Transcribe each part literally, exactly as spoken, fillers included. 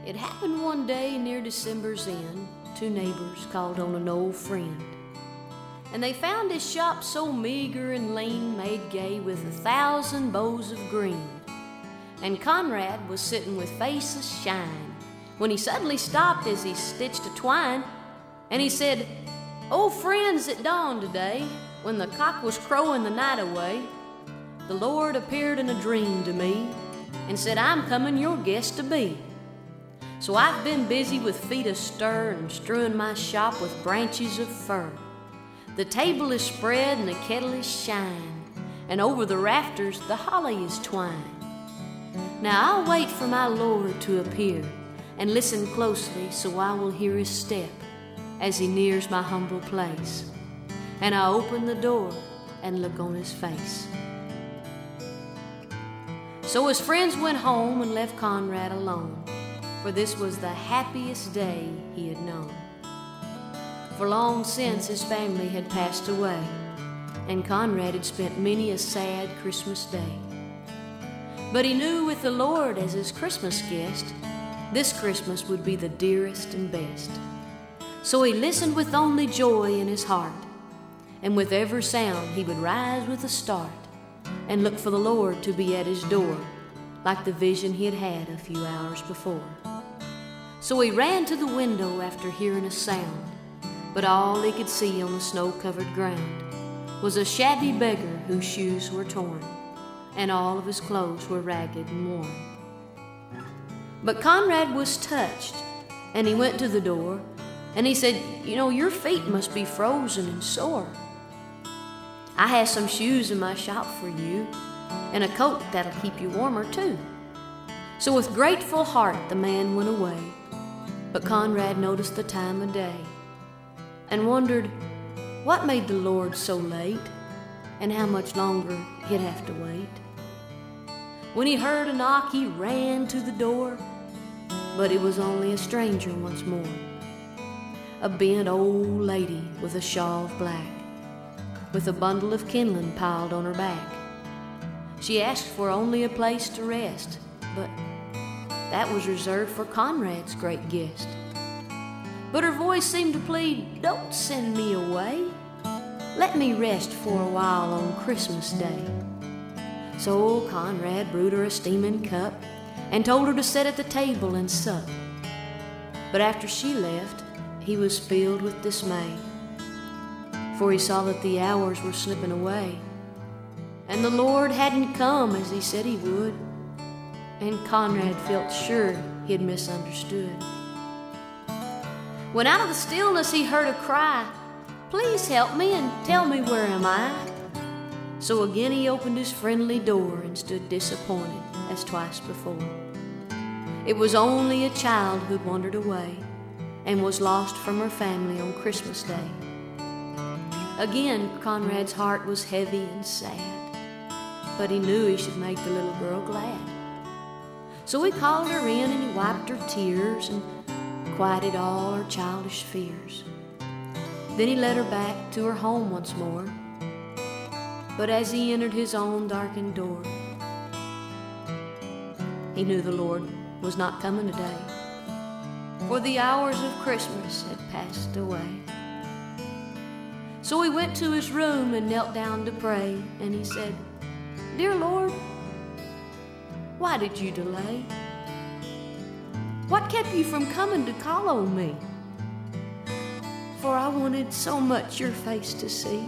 It happened one day near December's end. Two neighbors called on an old friend, and they found his shop so meager and lean, made gay with a thousand bows of green. And Conrad was sitting with faces shine, when he suddenly stopped as he stitched a twine, and he said, "Oh friends, it dawned today, when the cock was crowing the night away, the Lord appeared in a dream to me, and said, I'm coming your guest to be. So I've been busy with feet astir and strewing my shop with branches of fir. The table is spread and the kettle is shine, and over the rafters the holly is twined. Now I'll wait for my Lord to appear, and listen closely so I will hear his step as he nears my humble place. And I open the door and look on his face." So his friends went home and left Conrad alone, for this was the happiest day he had known. For long since his family had passed away, and Conrad had spent many a sad Christmas day. But he knew with the Lord as his Christmas guest, this Christmas would be the dearest and best. So he listened with only joy in his heart, and with every sound he would rise with a start, and look for the Lord to be at his door, like the vision he had had a few hours before. So he ran to the window after hearing a sound, but all he could see on the snow-covered ground was a shabby beggar whose shoes were torn, and all of his clothes were ragged and worn. But Conrad was touched, and he went to the door, and he said, "You know, your feet must be frozen and sore. I have some shoes in my shop for you, and a coat that'll keep you warmer too." So with grateful heart the man went away, but Conrad noticed the time of day, and wondered what made the Lord so late, and how much longer he'd have to wait. When he heard a knock, he ran to the door, but it was only a stranger once more, a bent old lady with a shawl of black, with a bundle of kindling piled on her back. She asked for only a place to rest, but that was reserved for Conrad's great guest. But her voice seemed to plead, "Don't send me away. Let me rest for a while on Christmas Day." So Conrad brewed her a steaming cup, and told her to sit at the table and sup. But after she left, he was filled with dismay, for he saw that the hours were slipping away, and the Lord hadn't come as he said he would, and Conrad felt sure he had misunderstood. When out of the stillness he heard a cry, "Please help me and tell me where am I?" So again he opened his friendly door and stood disappointed as twice before. It was only a child who'd wandered away and was lost from her family on Christmas Day. Again Conrad's heart was heavy and sad, but he knew he should make the little girl glad. So he called her in and he wiped her tears and quieted all her childish fears. Then he led her back to her home once more, but as he entered his own darkened door, he knew the Lord was not coming today, for the hours of Christmas had passed away. So he went to his room and knelt down to pray, and he said, "Dear Lord, why did you delay? What kept you from coming to call on me? For I wanted so much your face to see."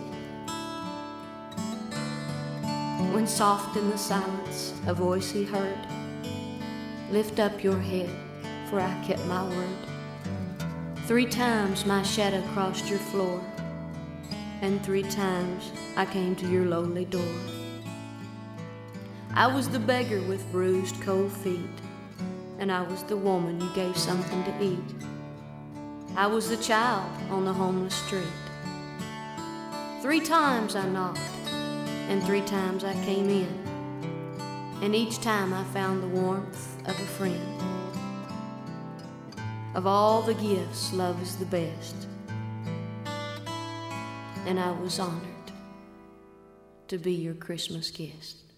When soft in the silence a voice he heard, "Lift up your head, for I kept my word. Three times my shadow crossed your floor, and three times I came to your lowly door. I was the beggar with bruised cold feet, and I was the woman you gave something to eat. I was the child on the homeless street. Three times I knocked, and three times I came in, and each time I found the warmth of a friend. Of all the gifts, love is the best, and I was honored to be your Christmas guest."